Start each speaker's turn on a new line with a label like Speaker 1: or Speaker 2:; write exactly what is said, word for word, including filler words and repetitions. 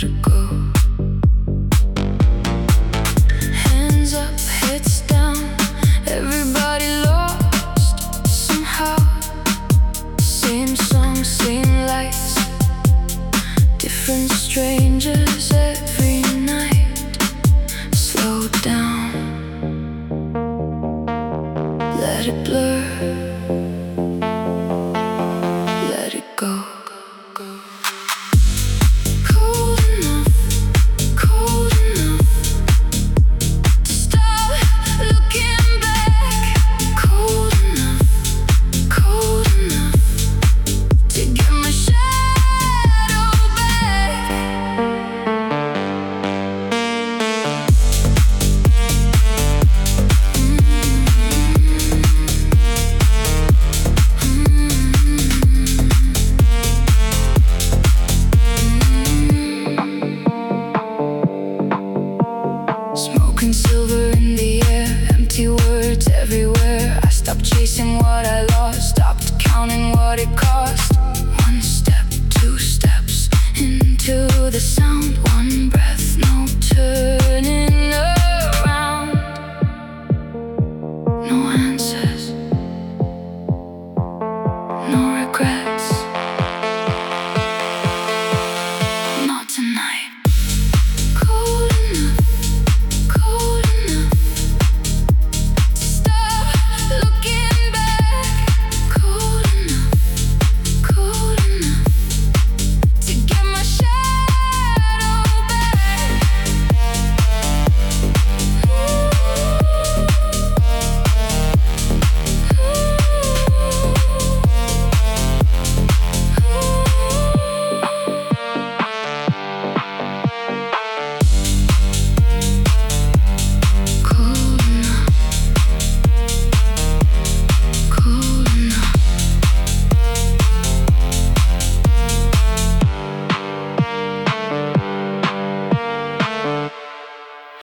Speaker 1: it go. Hands up, heads down, everybody lost somehow. Same song, same lights, different strangers every night. Slow down, let it blur, let it go. Cold enough, cold enough to stop looking back. Cold enough, cold enough to get my shadow back. Smoke and silver in the air, empty words everywhere. I stopped chasing